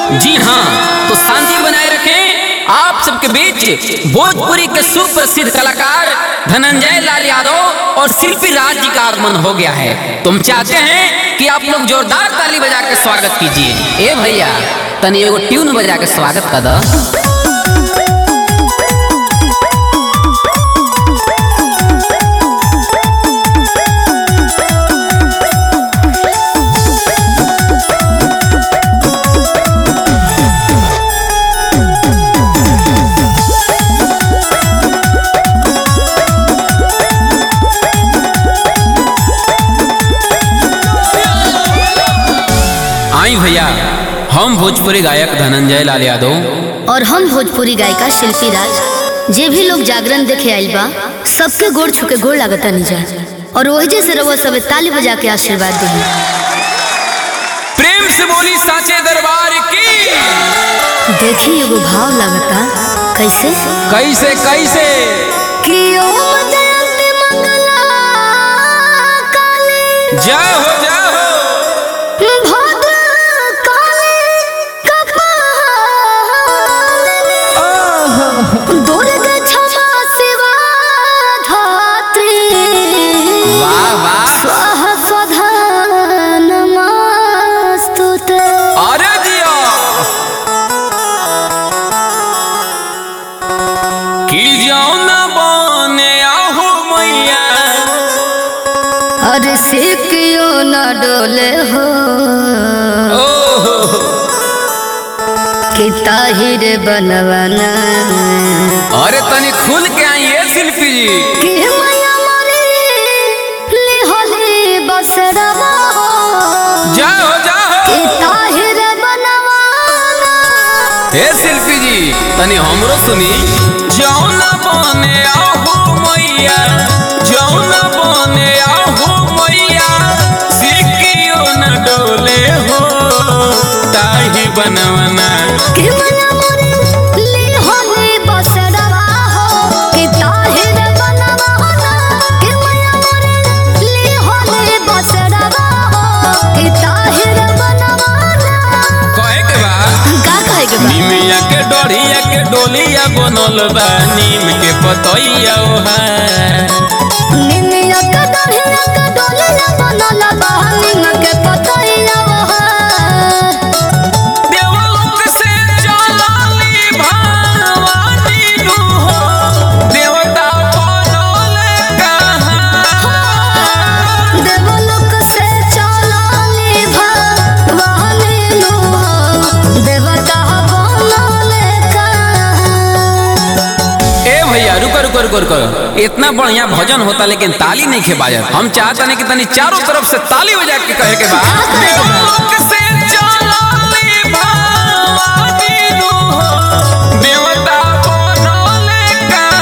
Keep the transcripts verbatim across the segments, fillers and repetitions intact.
जी हाँ, तो शांति बनाए रखें। आप सबके बीच भोजपुरी के सुप्रसिद्ध कलाकार धनंजय लाल यादव और शिल्पी राज जी का आगमन हो गया है। तुम चाहते हैं कि आप लोग जोरदार ताली बजा के स्वागत कीजिए। ए भैया तनी एगो ट्यून बजा के स्वागत कर दो। आई भैया, हम भोजपुरी गायक धनंजय लाल यादव और हम भोजपुरी गायिका शिल्पी राज। जे भी लोग जागरण देखे आइल बा सबके गोड़ छुके गोड़ लागता नहीं जा और वही जैसे रवा सब ताली बजा के आशीर्वाद दी। प्रेम से बोली साचे दरबार की। देखी एगो भाव लागता कैसे कैसे कैसे कि ओम जयंती मंगला काली जय हो जय हो डोले हो कि ताहिर बनवाना। अरे तनी खुल के आइए शिल्पी जी कि मैया मोरी ले होली बसरवा जाओ जाओ कि ताहिर बनवाना। हे शिल्पी जी तनी हमरो सुनी। जौना बने आहू मैया जौना बने आहू मैया डोले हो ताही बनवना कि मैया मोरे ले होली बसरवा हो कि ताहिर बनवाना। कि मैया मोरे ले होली बसरवा हो कि ताहिर बनवाना। कहे के बा का कहे के बा निमिया के डोरिया के डोलिया बनल बा नीम के पतैया ओहा निमिया के डोरिया के डोलिया बनल बा नीम के पतैया ओहा। देवलोक से चलली भवानी नु हो देवता बनल कहाँ। देवलोक से चलली भवानी नु हो देवता बनल कहाँ। ए भैया रुको रुको रुको रुको, इतना बढ़िया भजन होता लेकिन ताली नहीं खे बाजत। हम चाहते हैं कि तनी चारों तरफ से ताली बजा के कहे के बाद देवलोक से चलली भवानी नु हो देवता बनल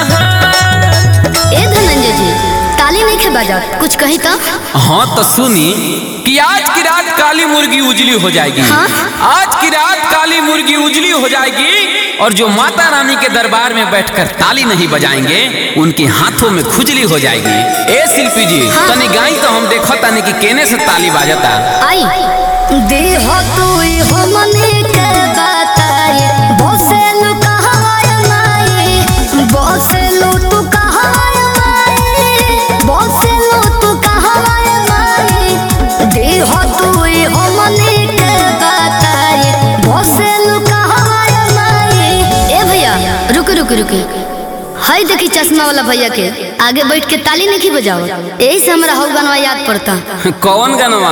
कहाँ। ए धनंजय जी ताली नहीं खे बजा कुछ कही तो। हाँ तो सुनी कि आज की रात काली मुर्गी उजली हो जाएगी। हाँ? आज की रात काली मुर्गी उजली हो जाएगी और जो माता रानी के दरबार में बैठकर ताली नहीं बजाएंगे उनके हाथों में खुजली हो जाएगी। ए शिल्पी जी हाँ? तनी गाई तो हम देखो तनी कि केने से ताली बाजता। आई देह तू हो मने के बताए बसेलु कहाय माई बसेलु तू कहाय माई बसेलु तू कहाय माई देह तू हो मने के बताए बसेलु कहाय माई। ए भैया रुक रुक रुक हाय देखी चश्मा वाला भैया के आगे बैठ के ताली नहीं बजाओ। यही से हमरा हौ गाना याद पड़ता। कौन गानवा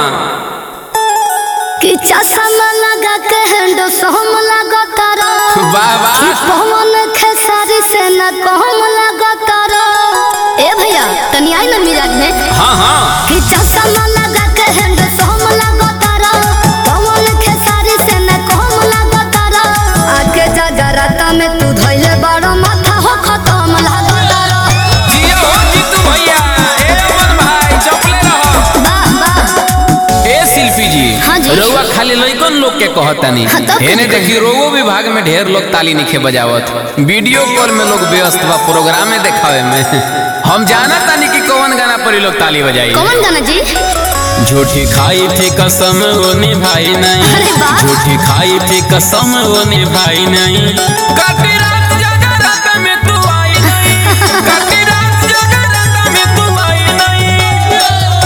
कि चश्मा लगा के हैंडो सोम लगा तारा वाह वाह कि पवन खेसारी से न कहम लगा तारा। ए भैया तनी आई ना मिजाज में। हाँ हाँ कि चश्मा लगा के हैंडो सोम लगा तारा पवन खेसारी से न कहम लगा तारा। आगे जगराता में तू धइले बड़ो माथा हो खत्म लगा तारा। जियो हो जीतू भैया ए अमन भाई चपले रहो। वाह वाह ए शिल्पी जी हाँ जी। रउआ खाली लइकन लोग के कहतानी हाँ, तब हेने कहे देखी रोगो विभाग में ढेर लोग ताली नहीं बजावत। वीडियो कॉल में लोग व्यस्त बा प्रोग्राम में देखावे में। हम जाना तानी कि कौन गाना पर लोग ताली बजाई। कौन गाना जी झूठी खाई थी कसम वो निभाई नहीं, अरे वाह। झूठी खाई थी कसम वो निभाई नहीं। काटी रात जगराता में तू आई नहीं, काटी रात जगराता में तू आई नहीं।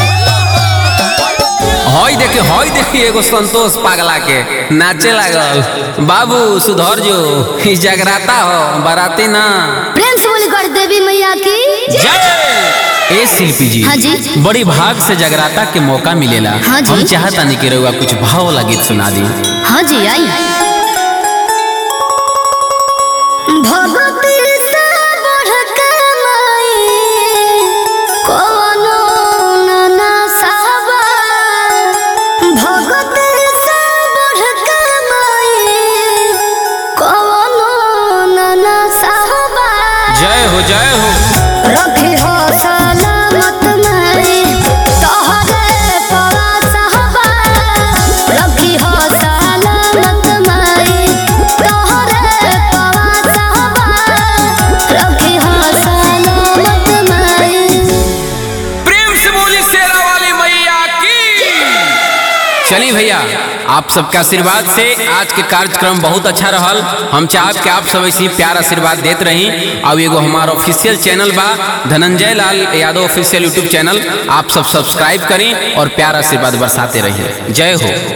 हई देखी हई देखी एगो संतोष पागला के नाचे लागल। बाबू सुधर जो, ई जगराता हो बाराती ना। प्रेम से बोली कर देवी मैया की जय। ए शिल्पी जी, हाँ जी। बड़ी भाग से जगराता के मौका मिलेला। हाँ जी। हम चाहता नहीं कि रउआ कुछ भाव वाला गीत सुना दी। हाँ जी आई। भगवती से बढ़ के माई कोनो ना सावा, भगवती से बढ़ के माई कोनो ना सावा। जय हो जय हो। रखी हो सलामत माई तोहरे पवासहबा, रखी हो सलामत माई तोहरे पवासहबा, रखी हो सलामत माई। प्रेम से बोली शेरा वाली मैया की। चलिए भैया, आप सबके आशीर्वाद से आज के कार्यक्रम बहुत अच्छा रहल। हम चाहब कि आप सब ऐसी प्यार आशीर्वाद देते रही। अब एगो हमारा ऑफिशियल चैनल बा Dhananjay Lal Yadav official YouTube channel, आप सब सब्सक्राइब करें और प्यार आशीर्वाद बरसाते रहिए। जय हो।